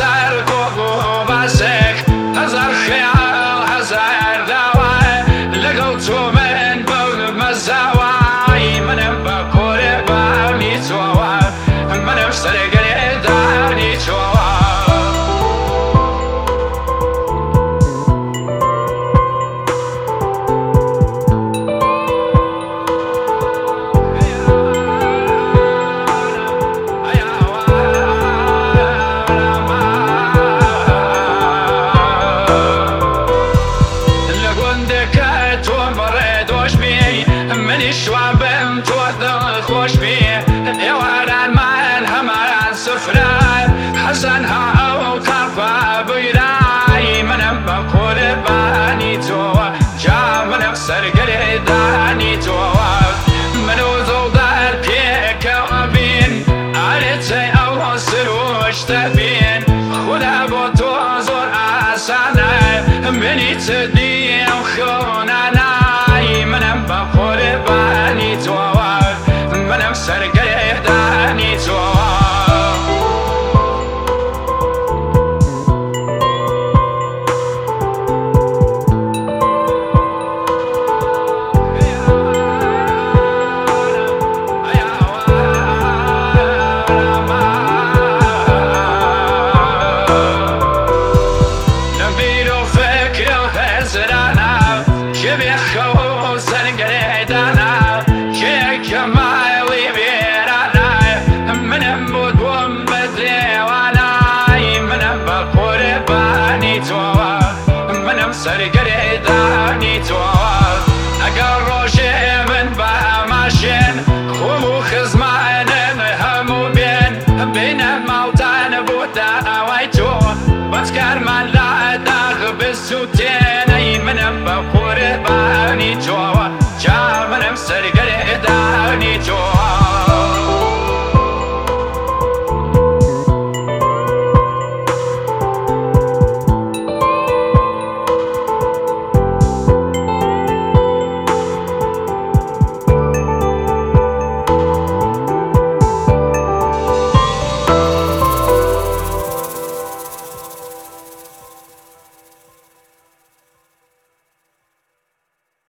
هزار قوة بسك هزار خيال هزار دواء لقوتو من بون مزاواي من بقول باني توا من بسرق داني توا شوابم توثق خوش بيه يواران مان همان سفراي حسنها او كرفا بيراي من بقول باني توا جا من بسرق داني توا من وزود البيك وبين عرتي او سروش تبين خدا بوتو زور اسانا مني تدي وخونانا من بقول باني توا من بسرق داني توا سرقري داني تواب اقر روشي من بها ماشين خومو خزمان همو بين موتان بوتا ويتو بس كرمان